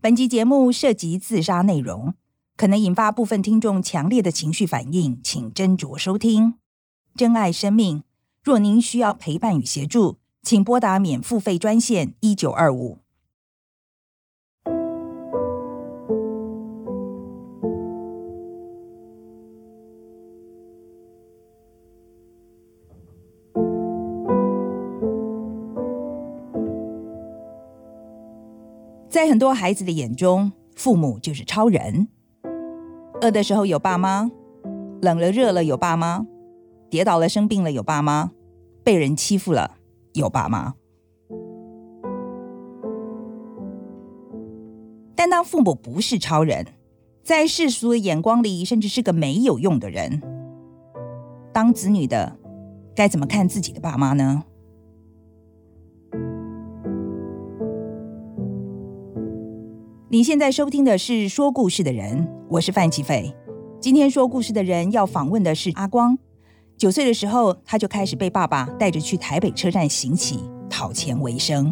本集节目涉及自杀内容，可能引发部分听众强烈的情绪反应，请斟酌收听。珍爱生命，若您需要陪伴与协助，请拨打免付费专线1925。在很多孩子的眼中，父母就是超人。饿的时候有爸妈，冷了热了有爸妈，跌倒了生病了有爸妈，被人欺负了有爸妈。但当父母不是超人，在世俗的眼光里甚至是个没有用的人，当子女的该怎么看自己的爸妈呢？你现在收听的是说故事的人，我是范琪斐。今天说故事的人要访问的是阿光。9岁的时候，他就开始被爸爸带着去台北车站行乞，讨钱为生。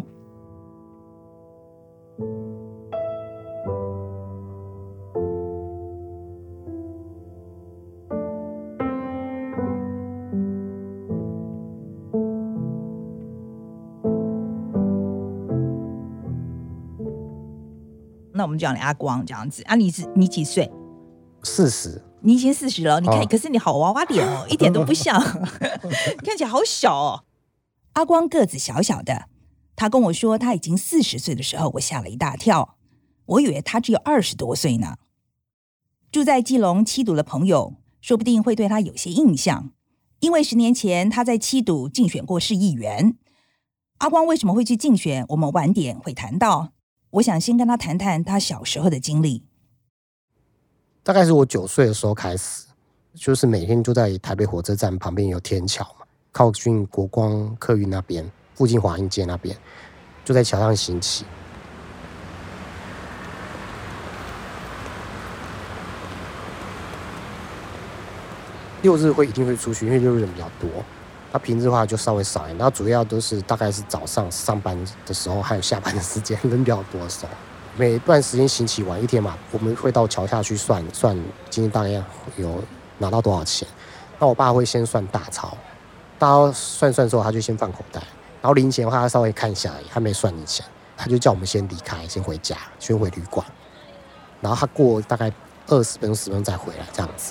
那我们讲阿光这样子啊，你几岁 ？40。 你已经40了，你看，可是你好娃娃脸哦，一点都不像，看起来好小哦。阿光个子小小的，他跟我说他已经40岁的时候，我吓了一大跳，我以为他只有20多岁呢。住在基隆七堵的朋友，说不定会对他有些印象，因为10年前他在七堵竞选过市议员。阿光为什么会去竞选，我们晚点会谈到。我想先跟他谈谈他小时候的经历。 大概是我9岁的时候开始，就是每天就在台北火车站旁边有天桥嘛，靠近国光客运那边，附近华阴街那边，就在桥上行乞。6日一定会出去，因为6日人比较多。那平日的话就稍微少一点，然后主要都是大概是早上上班的时候，还有下班的时间人比较多的时候。每段时间行乞完一天嘛，我们会到桥下去算今天大概有拿到多少钱。那我爸会先算大钞，大钞算之后他就先放口袋，然后零钱的话他稍微看一下而已，他没算你钱，他就叫我们先离开，先回家，先回旅馆，然后他过大概20分钟10分钟再回来这样子。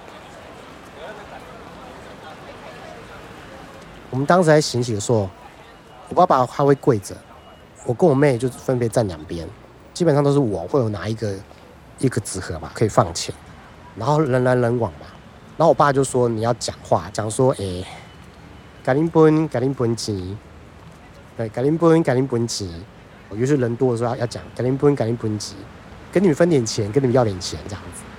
我们当时在行乞的时候，我爸爸他会跪着，我跟我妹就分别站两边，基本上都是我会有拿一个纸盒嘛，可以放钱，然后人来人往嘛，然后我爸就说你要讲话，讲说给您分钱，对，给您分钱，我就是人多的时候要讲给您分钱，跟你们分点钱，跟你们要点钱这样子。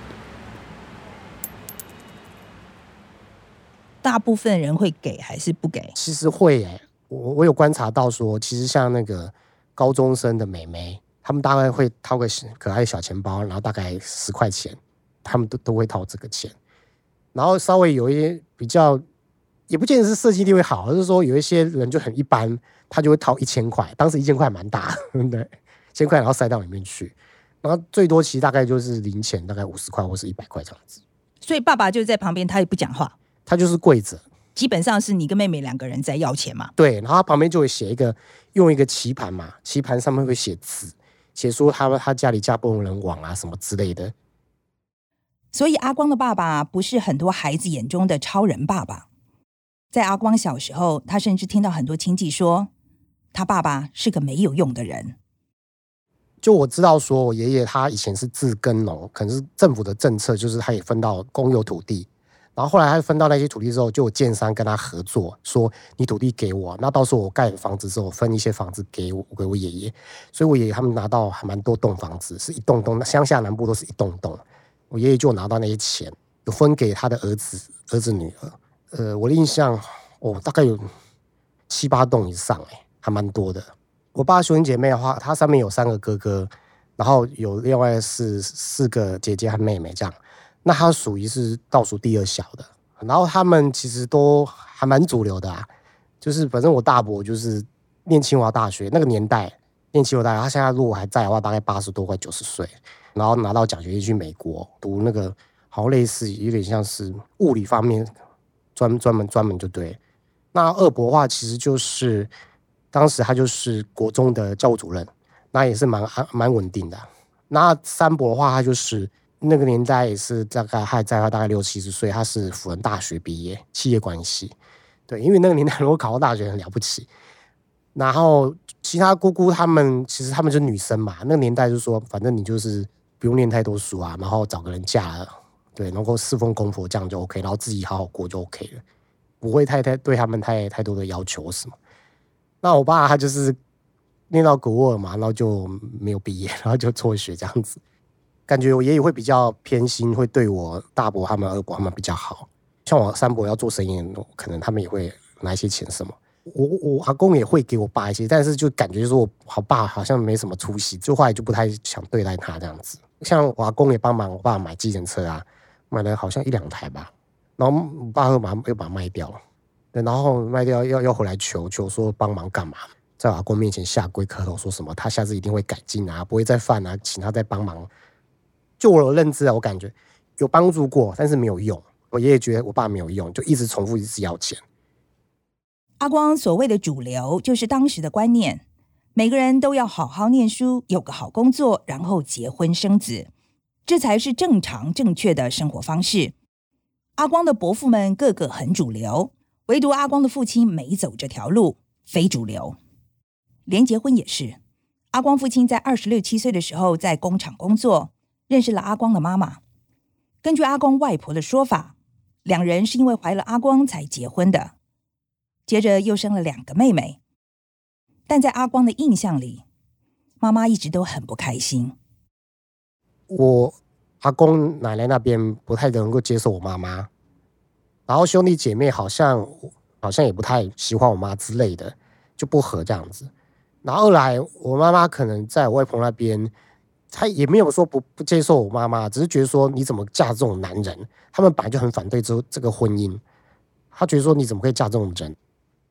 大部分人会给还是不给？ 其实会我有观察到说，其实像那个高中生的妹妹，他们大概会掏个可爱小钱包，然后大概10块钱，他们都会掏这个钱。然后稍微有一些比较，也不见得是设计力会好，而是说有一些人就很一般，他就会掏1000块，当时1000块蛮大，对，1000块然后塞到里面去，然后最多其实大概就是零钱，大概50块或是100块这样子。 所以爸爸就在旁边，他也不讲话。 他就是跪着， 基本上是你跟妹妹2个人在要钱嘛。 对，然后他旁边就会用一个棋盘嘛，棋盘上面会写字，写说他家里家不容人亡啊什么之类的。 所以阿光的爸爸不是很多孩子眼中的超人爸爸。在阿光小时候，他甚至听到很多亲戚说，他爸爸是个没有用的人。 就我知道说，我爷爷他以前是自耕农，可能是政府的政策，就是他也分到公有土地。然后后来他分到那些土地之后，就有建商跟他合作，说你土地给我，那到时候我盖房子之后分一些房子给我爷爷，所以我爷爷他们拿到还蛮多栋房子，是一栋栋，乡下南部都是一栋栋。我爷爷就拿到那些钱，有分给他的儿子女儿。我的印象大概有7、8栋以上，还蛮多的。我爸兄弟姐妹的话，他上面有3个哥哥，然后有另外是4个姐姐和妹妹这样。那他属于是倒数第2小的，然后他们其实都还蛮主流的啊，就是反正我大伯就是念清华大学那个年代， 念7、6大学，他现在如果还在的话，大概80多快90岁，然后拿到奖学金去美国读那个，好像类似有点像是物理方面专门就对。那二伯的话，其实就是当时他就是国中的教务主任，那也是蛮稳定的。那三伯的话，他就是那个年代也是大概还在，他大概60、70岁，他是辅仁大学毕业，企业关系。对，因为那个年代如果考到大学很了不起。然后其他姑姑他们其实他们就是女生嘛，那个年代就是说，反正你就是不用念太多书啊，然后找个人嫁了，对，能够侍奉公婆这样就 OK， 然后自己好好过就 OK 了，不会太对他们太多的要求什么。那我爸他就是念到国2嘛，然后就没有毕业，然后就辍学这样子。感觉我爷爷会比较偏心，会对我大伯他们、二伯他们比较好。像我三伯要做生意，可能他们也会拿一些钱什么。我阿公也会给我爸一些，但是就感觉说我爸好像没什么出息，就后来就不太想对待他这样子。像我阿公也帮忙我爸买计程车啊，买了好像1、2台吧，然后我爸又把它卖掉了，对，然后卖掉要回来求说帮忙干嘛，在我阿公面前下跪磕头，说什么他下次一定会改进啊，不会再犯啊，请他再帮忙。就我的认知啊，我感觉有帮助过，但是没有用。我爷爷觉得我爸没有用，就一直重复一直要钱。 阿光所谓的主流就是当时的观念，每个人都要好好念书，有个好工作，然后结婚生子，这才是正常正确的生活方式。阿光的伯父们个个很主流，唯独阿光的父亲没走这条路，非主流。连结婚也是，阿光父亲在26、7岁的时候在工厂工作，认识了阿光的妈妈。根据阿光外婆的说法，2人是因为怀了阿光才结婚的。接着又生了2个妹妹，但在阿光的印象里，妈妈一直都很不开心。 我阿公奶奶那边不太能够接受我妈妈，然后兄弟姐妹好像也不太喜欢我妈之类的，就不合这样子。然后二来我妈妈可能在我外婆那边，她也没有说不接受我妈妈，只是觉得说你怎么嫁这种男人，他们本来就很反对这个婚姻，她觉得说你怎么可以嫁这种人。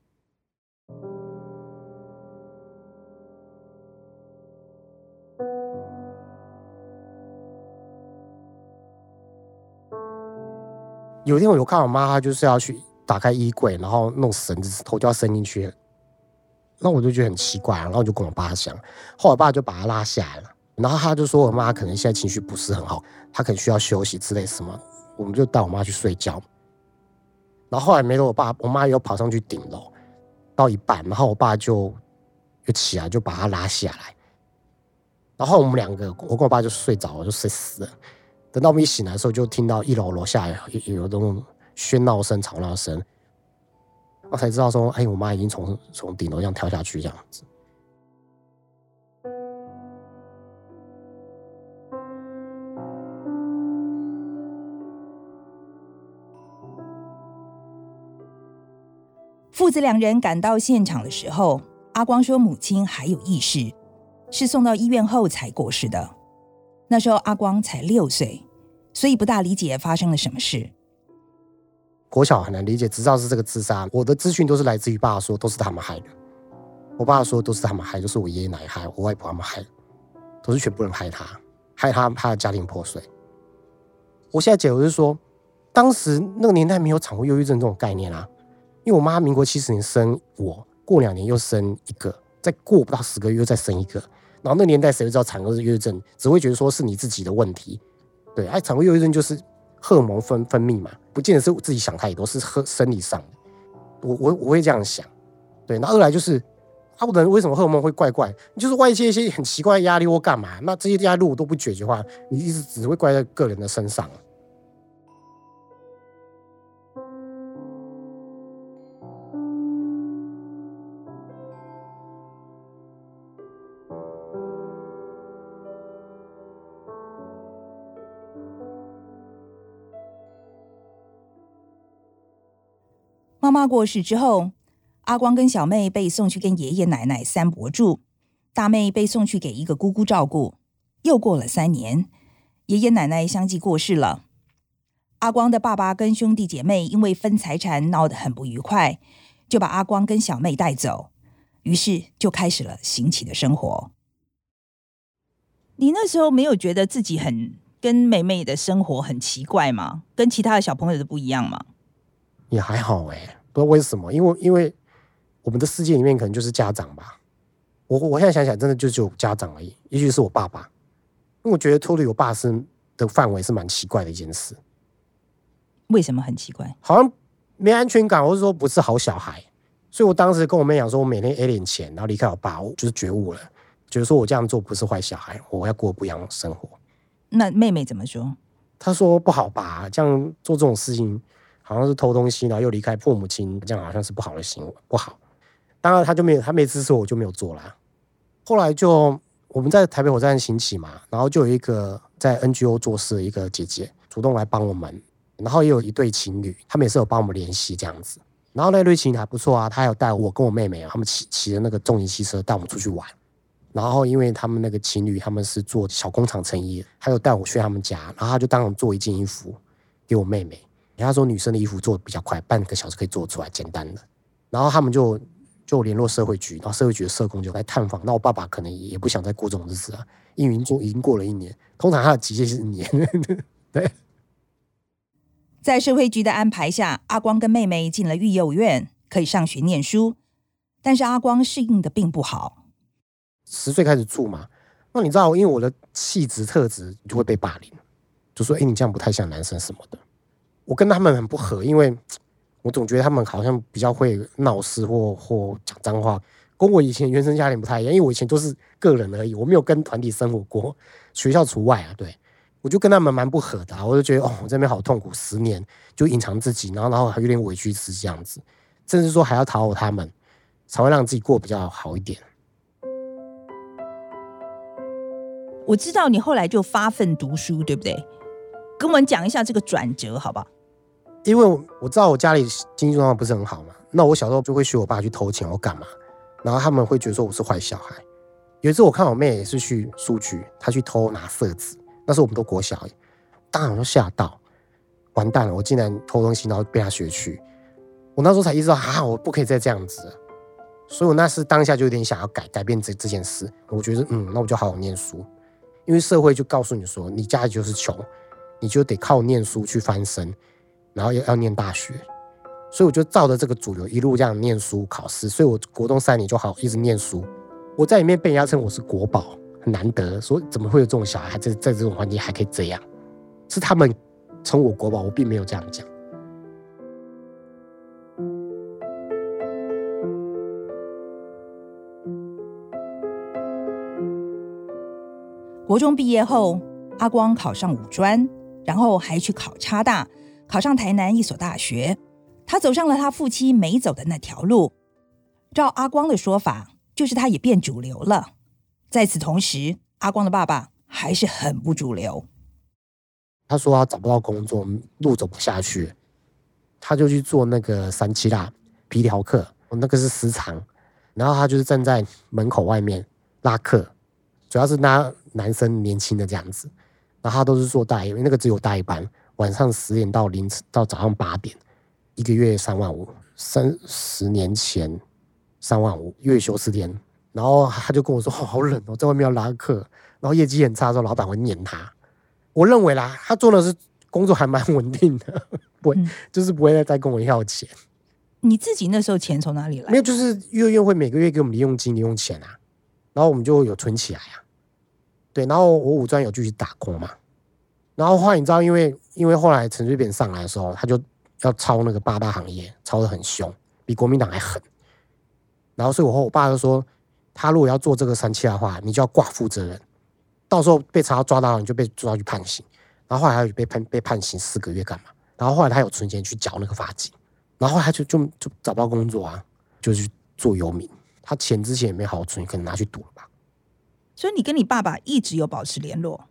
有一天我有看我妈，她就是要去打开衣柜，然后弄绳子，头就要伸进去。那我就觉得很奇怪，然后我就跟我爸讲，后来我爸就把她拉下来了，然后他就说我妈可能现在情绪不是很好，她可能需要休息之类什么，我们就带我妈去睡觉。然后后来没多久，我妈又跑上去顶楼，到一半，然后我爸就起来就把她拉下来，然后我们2个，我跟我爸就睡着了，就睡死了。等到我们一醒来的时候，就听到1楼楼下有那种喧闹声、吵闹声，我才知道说，我妈已经从顶楼这样跳下去这样子。 父子2人赶到现场的时候，阿光说母亲还有意识，是送到医院后才过世的。那时候阿光才6岁，所以不大理解发生了什么事。 国小很难理解，只知道是这个自杀。我的资讯都是来自于爸说都是他们害的，我爸说都是他们害，就是我爷爷奶奶害，我外婆他们害，都是全部人害他的家庭破碎。我现在解读是说，当时那个年代没有产后忧郁症这种概念啊，因为我妈民国70年生我，过2年又生一个，再过不到10个月又再生一个，然后那个年代谁会知道产后忧郁症，只会觉得说是你自己的问题。对，产后忧郁症就是荷尔蒙分泌嘛，不见得是我自己想太多，是生理上的。我会这样想。对，那二来就是我的人为什么荷尔蒙会怪怪？你就是外界一些很奇怪的压力或干嘛，那这些压力如果都不解决的话，你一直只会怪在个人的身上。 妈妈过世之后，阿光跟小妹被送去跟爷爷奶奶三伯住，大妹被送去给一个姑姑照顾。又过了3年，爷爷奶奶相继过世了。阿光的爸爸跟兄弟姐妹因为分财产闹得很不愉快，就把阿光跟小妹带走，于是就开始了新奇的生活。 你那时候没有觉得自己跟妹妹的生活很奇怪吗？跟其他的小朋友都不一样吗？ 也还好不知道为什么，因为我们的世界里面可能就是家长吧。我现在想想，真的就只有家长而已，也许是我爸爸，因为我觉得脱离我爸的范围是蛮奇怪的一件事。 为什么很奇怪？ 好像没安全感，或者说不是好小孩。所以我当时跟我妹讲说，我每天 A 点钱，然后离开我爸，我就是觉悟了，觉得说我这样做不是坏小孩，我要过不一样的生活。 那妹妹怎么说？ 她说不好吧，这样做这种事情好像是偷东西，然后又离开父母亲，这样好像是不好的行为，不好。当然她没支持我，就没有做啦。后来就我们在台北火车站行乞嘛，然后就有一个在 NGO 做事的一个姐姐主动来帮我们，然后也有一对情侣，他们也是有帮我们联系这样子。然后那对情侣还不错啊，他还有带我跟我妹妹他们骑的那个重型汽车带我们出去玩。然后因为他们那个情侣他们是做小工厂成衣，还有带我去他们家，然后他就当场做一件衣服给我妹妹。他说女生的衣服做的比较快，半个小时可以做出来，简单的。然后他们就联络社会局，然后社会局的社工就来探访。那我爸爸可能也不想再过这种日子啊，因为已经过了1年，通常他的极限是1年。对。 在社会局的安排下，阿光跟妹妹进了育幼院，可以上学念书。但是阿光适应的并不好。 10岁开始住嘛，那你知道，因为我的气质特质就会被霸凌，就说你这样不太像男生什么的。我跟他们很不合，因为我总觉得他们好像比较会闹事或讲脏话，跟我以前原生家庭不太一样。因为我以前都是个人而已，我没有跟团体生活过，学校除外啊。对，我就跟他们蛮不合的我就觉得我这边好痛苦，10年就隐藏自己，然后还有点委屈自己这样子，甚至说还要讨好他们，才会让自己过比较好一点。 我知道你后来就发奋读书，对不对？跟我们讲一下这个转折好不好？ 因为我知道我家里经济状况不是很好嘛，那我小时候就会学我爸去偷钱或干嘛，然后他们会觉得说我是坏小孩。有一次我看我妹也是去书局，她去偷拿色纸，那时候我们都国小，当然我就吓到，完蛋了，我竟然偷东西然后被她学去。我那时候才意识到我不可以再这样子了，所以我那时当下就有点想要改变这件事。我觉得那我就好好念书，因为社会就告诉你说你家里就是穷，你就得靠念书去翻身，然后要念大学。所以我就照着这个主流一路这样念书考试，所以我国中3年就好一直念书。我在里面被人家称我是国宝，很难得，说怎么会有这种小孩在这种环境还可以这样，是他们称我国宝，我并没有这样讲。 国中毕业后，阿光考上五专，然后还去考插大，考上台南一所大学。他走上了他父亲没走的那条路。照阿光的说法，就是他也变主流了。在此同时，阿光的爸爸还是很不主流。 他说他找不到工作，路走不下去，他就去做那个3-7大皮条客，那个是私藏，然后他就是站在门口外面拉客，主要是拉男生年轻的这样子，然后他都是做大夜，因为那个只有大夜班，晚上10点到早上8点，1个月3万5 ，30年前3万5，月休4天。然后他就跟我说好冷在外面要拉客，然后业绩很差的时候老板会念他。我认为啦，他做的是工作还蛮稳定的，不会就是不会再跟我要钱。 你自己那时候钱从哪里来？ 没有，就是幼儿园会每个月给我们零用金、零用钱啊，然后我们就有存起来啊。对，然后我五专有继续打工嘛，然后后来你知道，因为后来陈水扁上来的时候，他就要抄那个8大行业，抄得很凶，比国民党还狠。然后所以我爸就说，他如果要做这个3-7的话，你就要挂负责人，到时候被查到抓到，你就被抓去判刑。然后后来他被判刑4个月干嘛？然后后来他有存钱去缴那个罚金，然后后来他就找不到工作啊，就去做游民。他钱之前也没好好存，可能拿去赌了吧。 所以你跟你爸爸一直有保持联络？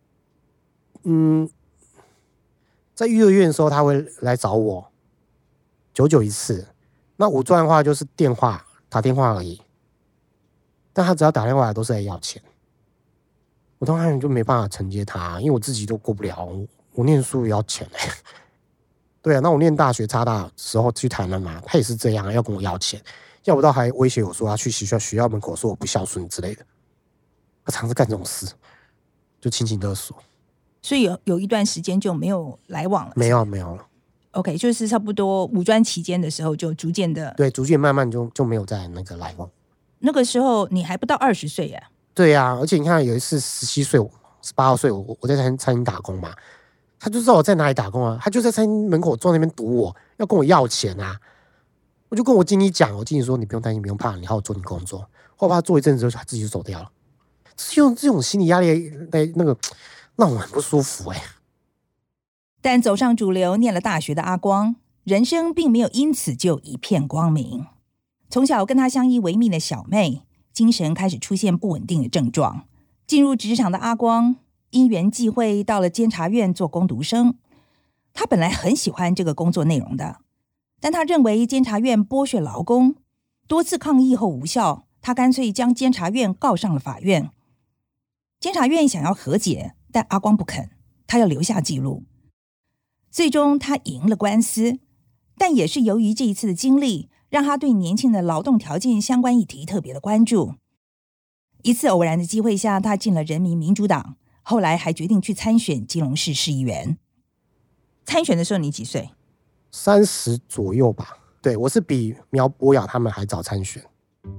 在幼儿园的时候他会来找我，久久一次。那五专的话就是打电话而已，但他只要打电话来都是来要钱。我当然就没办法承接他，因为我自己都过不了，我念书也要钱对啊，那我念大学插大的时候去台南嘛，他也是这样，要跟我要钱，要不到还威胁我说要去学校门口说我不孝顺之类的。他常是干这种事， 就情勒索。 所以有一段时间就没有来往了。 没有了。 OK， 就是差不多五专期间的时候就逐渐的， 对，逐渐慢慢就没有再那个来往。 那个时候你还不到20岁耶。 对啊，而且你看有一次17岁18岁我在餐厅打工嘛，他就知道我在哪里打工啊，他就在餐厅门口坐那边堵我，要跟我要钱啊。我就跟我经理讲，我经理说你不用担心，不用怕，你好好做你工作。后来他做一阵子之后，他自己就走掉了。用这种心理压力那个让我很不舒服但走上主流念了大学的阿光，人生并没有因此就一片光明。从小跟他相依为命的小妹，精神开始出现不稳定的症状。进入职场的阿光，因缘际会到了监察院做工读生。他本来很喜欢这个工作内容的，但他认为监察院剥削劳工，多次抗议后无效，他干脆将监察院告上了法院。监察院想要和解，但阿光不肯，他要留下记录。最终他赢了官司，但也是由于这一次的经历，让他对年轻的劳动条件相关议题特别的关注。一次偶然的机会下，他进了人民民主党，后来还决定去参选基隆市市议员。参选的时候你几岁 ？30左右吧。对，我是比苗博雅他们还早参选。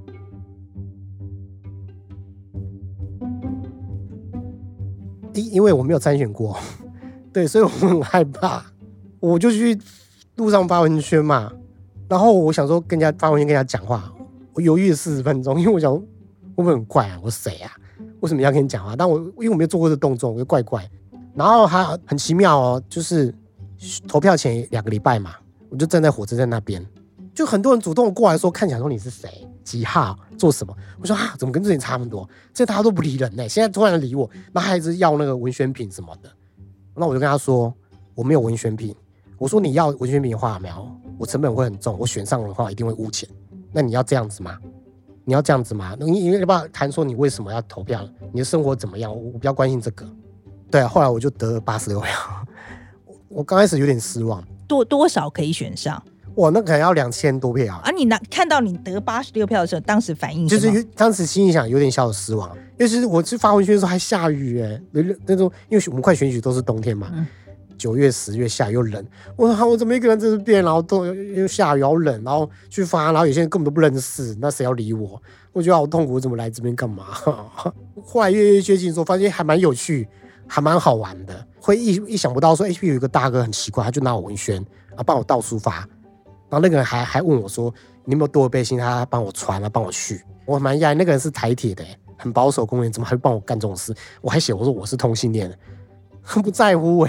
因为我没有参选过，对，所以我很害怕。我就去路上发文宣嘛，然后我想说跟人家发文宣跟人家讲话，我犹豫了40分钟，因为我想会不会很怪啊？我谁啊？为什么要跟你讲话？但因为我没有做过这个动作，我就怪怪。然后还很奇妙哦，就是投票前2个礼拜嘛，我就站在火车站那边，就很多人主动过来说，看起来说你是谁，几号，做什么。我说怎么跟之前差那么多？这大家都不理人现在突然理我，然后还是要那个文宣品什么的。那我就跟他说我没有文宣品。我说你要文宣品的话，我成本会很重，我选上的话一定会污钱。那你要这样子吗？你要这样子吗？你要不要谈说你为什么要投票？你的生活怎么样？我比较关心这个。对啊，后来我就得了86票。我刚开始有点失望。 多少可以选上？ 哇，那可能要2000多票啊！你看到你得86票的时候，当时反应就是当时心里想有点小失望，尤其是我去发文宣的时候还下雨那种，因为我们快选举都是冬天嘛，9月10月下雨又冷，我怎么一个人在这边，然后又下雨，好冷，然后去发，然后有些人根本都不认识，那谁要理我？我觉得好痛苦，我怎么来这边干嘛？后来越接近的时候，发现还蛮有趣，还蛮好玩的，会意想不到说，有一个大哥很奇怪，他就拿我文宣啊，帮我到处发。然后那个人还问我说：“你有没有多的背心？”他帮我传啊，帮我续。我蛮讶异，那个人是台铁的，很保守公务员，怎么还会帮我干这种事？我还写我说我是同性恋，很不在乎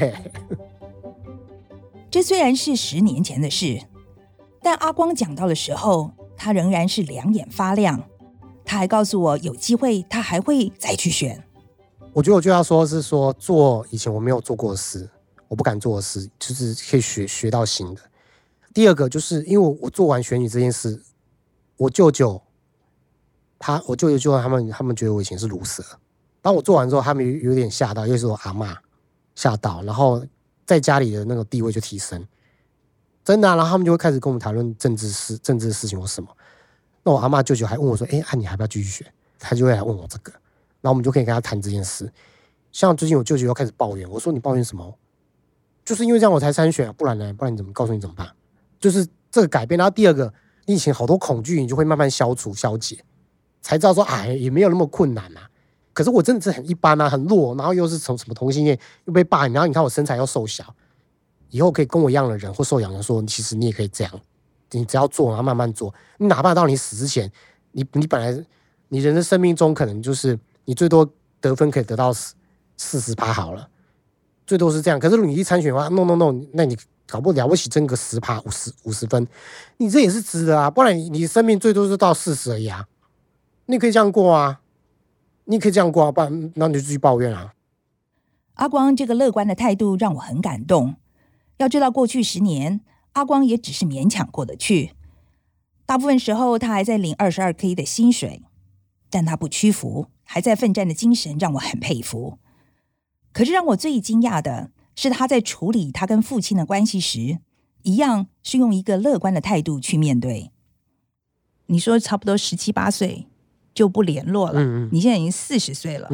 这虽然是10年前的事，但阿光讲到的时候，他仍然是两眼发亮。他还告诉我，有机会他还会再去选。 我觉得我就要说是说做以前我没有做过的事，我不敢做的事，就是可以学到新的。第二个就是因为我做完选举这件事，我舅舅他们觉得我以前是鲁蛇。当我做完之后，他们有点吓到，因为是我阿嬷吓到，然后在家里的那个地位就提升，真的然后他们就会开始跟我们谈论政治的事情或什么。那我阿嬷舅舅还问我说：“你还不要继续选？”他就会来问我这个，然后我们就可以跟他谈这件事。像最近我舅舅又开始抱怨，我说：“你抱怨什么？就是因为这样我才参选，不然呢？不然你怎么告诉你怎么办？”就是这个改变。然后第二个，你以前好多恐惧，你就会慢慢消解，才知道说也没有那么困难啊。可是我真的是很一般啊，很弱，然后又是从什么同性恋又被霸凌，然后你看我身材又瘦小，以后可以跟我一样的人或受养人说，其实你也可以这样，你只要做，然后慢慢做，你哪怕到你死之前，你本来你人的生命中可能就是你最多得分可以得到40%好了，最多是这样。可是如果你一参选的话 ，no， 那你搞不了不起争个10%、50分，你这也是值得啊。不然你生命最多是到40而已啊，你可以这样过啊，不然那你就继续抱怨啊。 阿光这个乐观的态度让我很感动。要知道过去10年，阿光也只是勉强过得去，大部分时候他还在领22K 的薪水，但他不屈服，还在奋战的精神让我很佩服。可是让我最惊讶的是他在处理他跟父亲的关系时，一样是用一个乐观的态度去面对。你说差不多17、18岁就不联络了，你现在已经40岁了，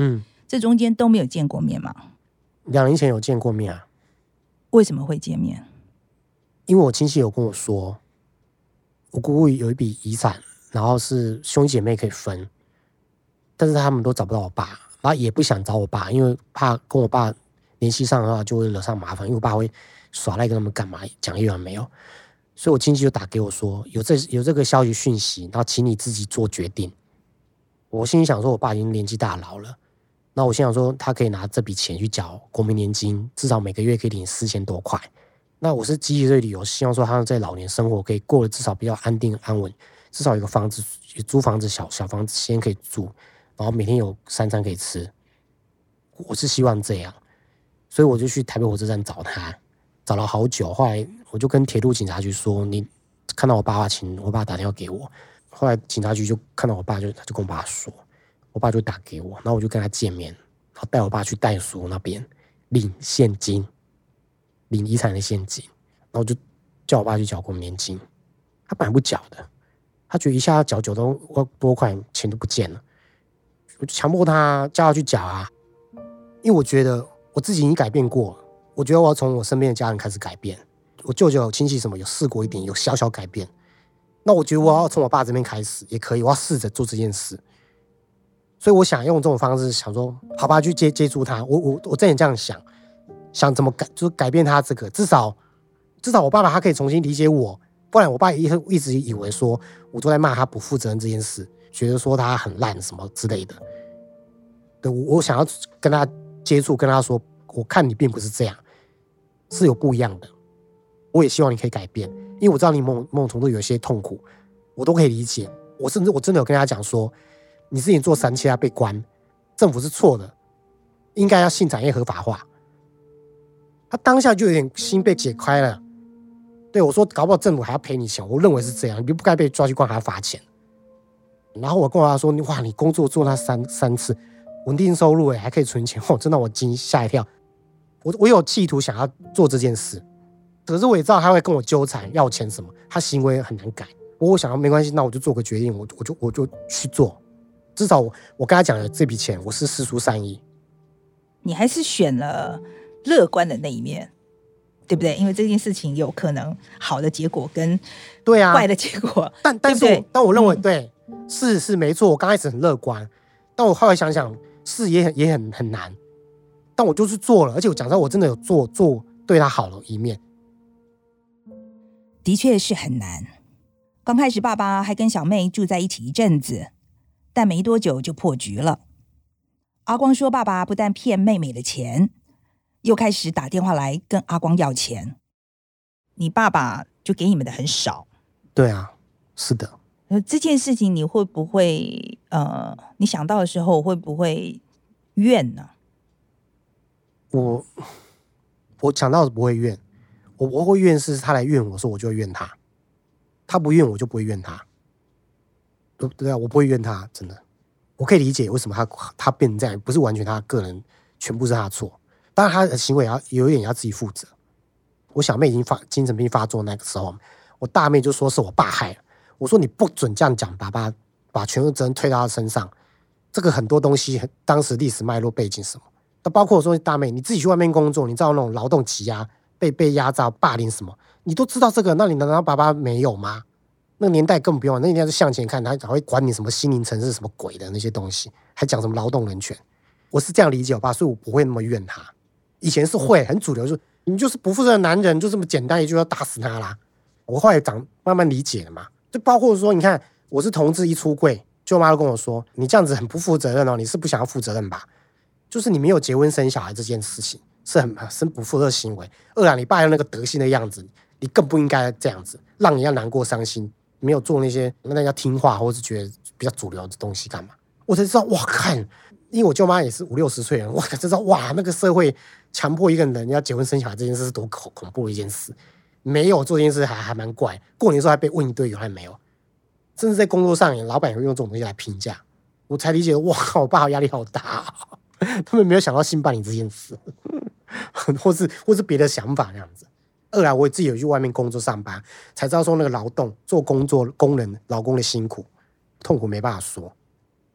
这中间都没有见过面吗 ？2年前有见过面啊。 为什么会见面？ 因为我亲戚有跟我说，我姑姑有一笔遗产，然后是兄弟姐妹可以分，但是他们都找不到我爸，然后也不想找我爸，因为怕跟我爸联系上的话就会惹上麻烦，因为我爸会耍赖跟他们干嘛，讲一完没有。所以我亲戚就打给我说，有这个消息讯息，然后请你自己做决定。我心里想说，我爸已经年纪大老了，那我心想说，他可以拿这笔钱去缴国民年金，至少每个月可以领4000多块。那我是基于这个理由，希望说他在老年生活可以过得至少比较安定安稳，至少有个房子，租房子小房子先可以住，然后每天有3餐可以吃。我是希望这样，所以我就去台北火车站找他，找了好久。后来我就跟铁路警察局说，你看到我爸爸，请我爸打电话给我。后来警察局就看到我爸，他就跟我爸说，我爸就打给我，然后我就跟他见面，然后带我爸去代书那边领现金，领遗产的现金，然后就叫我爸去缴国民年金。他本来不缴的，他觉得一下要缴9多块钱都不见了，我就强迫他叫他去缴啊，因为我觉得我自己已经改变过了，我觉得我要从我身边的家人开始改变。我舅舅亲戚什么有试过一点，有小小改变，那我觉得我要从我爸这边开始也可以，我要试着做这件事。所以我想用这种方式，想说好吧，去接触他。我真的这样想怎么就是改变他这个，至少我爸爸他可以重新理解我，不然我爸一直以为说我都在骂他不负责任这件事，觉得说他很烂什么之类的。对，我想要跟他接触，跟他说，我看你并不是这样，是有不一样的。我也希望你可以改变，因为我知道你某种程度有一些痛苦，我都可以理解。我甚至真的有跟他讲说，你之前做3期被关，政府是错的，应该要性产业合法化。他当下就有点心被解开了。对我说，搞不好政府还要赔你钱，我认为是这样，你不该被抓去关还要罚钱。然后我跟我爸说，哇，你工作做那三次，稳定收入还可以存钱，真的我惊吓一跳。我有企图想要做这件事。可是我也知道他会跟我纠缠要钱什么，他行为很难改。我想要没关系，那我就做个决定，我就去做。至少我跟他讲的这笔钱，我是4出3亿。 你还是选了乐观的那一面，对不对？因为这件事情有可能好的结果跟坏的结果。 但我认为对，是没错。我刚开始很乐观，但我后来想想，是也很难。但我就是做了，而且我讲实话，我真的有做对他好的一面。 的确是很难。刚开始爸爸还跟小妹住在一起一阵子，但没多久就破局了。阿光说爸爸不但骗妹妹的钱，又开始打电话来跟阿光要钱。你爸爸就给你们的很少。 对啊，是的。 这件事情你会不会你想到的时候会不会怨呢？ 我想到不会怨。我会怨是他来怨我说我就会怨他，他不怨我就不会怨他。对啊，我不会怨他，真的。我可以理解为什么他变成这样，不是完全他个人全部是他的错，当然他的行为有一点要自己负责。我小妹已经精神病发作那个时候，我大妹就说是我爸害了。我说你不准这样讲，把全部责任推到他身上。这个很多东西，当时历史脉络背景什么，那包括我说大妹你自己去外面工作，你知道那种劳动挤压。被压榨、霸凌什么，你都知道这个，那你难道爸爸没有吗？那个年代根本不用，那年代是向前看，他还会管你什么心灵城市什么鬼的那些东西，还讲什么劳动人权。我是这样理解我爸，所以我不会那么怨他。以前是会很主流，就是你就是不负责的男人，就这么简单一句要打死他啦。我后来慢慢理解了嘛，就包括说，你看我是同志一出柜，舅妈都跟我说，你这样子很不负责任哦，你是不想要负责任吧？就是你没有结婚生小孩这件事情。是很不负责的行为。二来，你爸有那个德性的样子，你更不应该这样子，让你要难过伤心。没有做那些那要听话，或是觉得比较主流的东西干嘛？我才知道，哇，看，因为我舅妈也是50-60岁人，我才知道，哇，那个社会强迫一个人要结婚生小孩这件事是多恐怖的一件事。没有做这件事还蛮怪，过年的时候还被问一堆有还没有，甚至在工作上，老板也会用这种东西来评价。我才理解，哇，我爸压力好大，他们没有想到性伴侣这件事。或是别的想法这样子。二来，我自己有去外面工作上班，才知道说那个劳动做工作工人劳工的辛苦痛苦没办法说。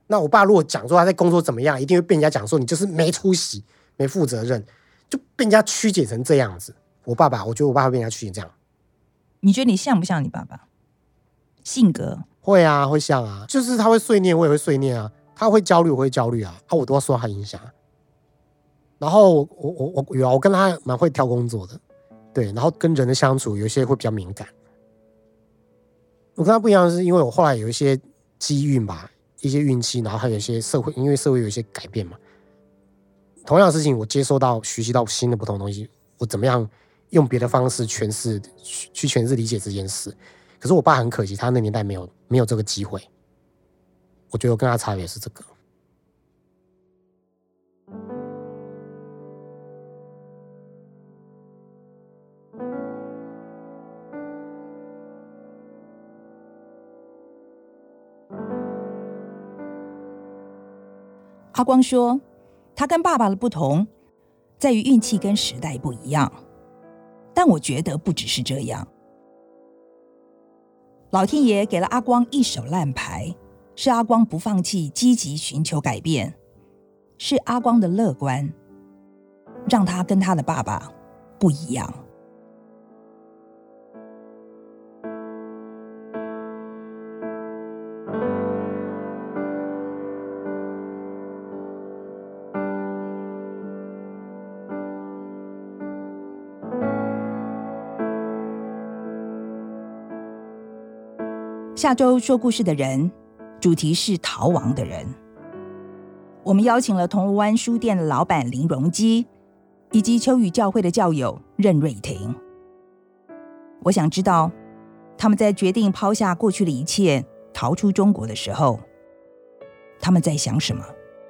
那我爸如果讲说他在工作怎么样，一定会被人家讲说你就是没出息、没负责任，就被人家曲解成这样子。我觉得我爸会被人家曲解这样。 你觉得你像不像你爸爸？性格会啊，会像啊，就是他会碎念，我也会碎念啊。他会焦虑，我会焦虑啊，我都要受他影响。然后我跟他蛮会挑工作的，对，然后跟人的相处有一些会比较敏感。我跟他不一样的是，因为我后来有一些机运吧，一些运气，然后还有一些因为社会有一些改变嘛。同样的事情，我学习到新的不同的东西，我怎么样用别的方式去诠释理解这件事。可是我爸很可惜，他那年代没有这个机会。我觉得我跟他差别是这个。 阿光说，他跟爸爸的不同在于运气跟时代不一样，但我觉得不只是这样。老天爷给了阿光一手烂牌，是阿光不放弃积极寻求改变，是阿光的乐观让他跟他的爸爸不一样。下周说故事的人，主题是逃亡的人。我们邀请了铜锣湾书店的老板林荣基，以及秋雨教会的教友任瑞婷。我想知道，他们在决定抛下过去的一切，逃出中国的时候，他们在想什么？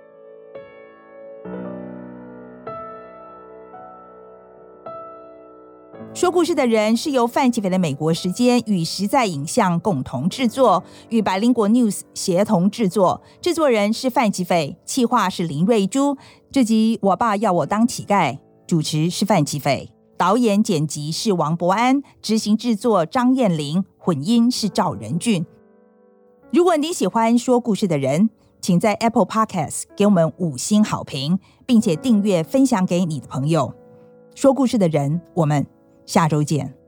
说故事的人是由范琪斐的美国时间与实在影像共同制作，与百灵果 News 协同制作，制作人是范琪斐，企划是林瑞珠。这集我爸要我当乞丐，主持是范琪斐，导演剪辑是王博安，执行制作张燕玲，混音是赵仁俊。如果你喜欢说故事的人，请在 Apple Podcast 给我们5星好评，并且订阅分享给你的朋友。说故事的人，我们下周见。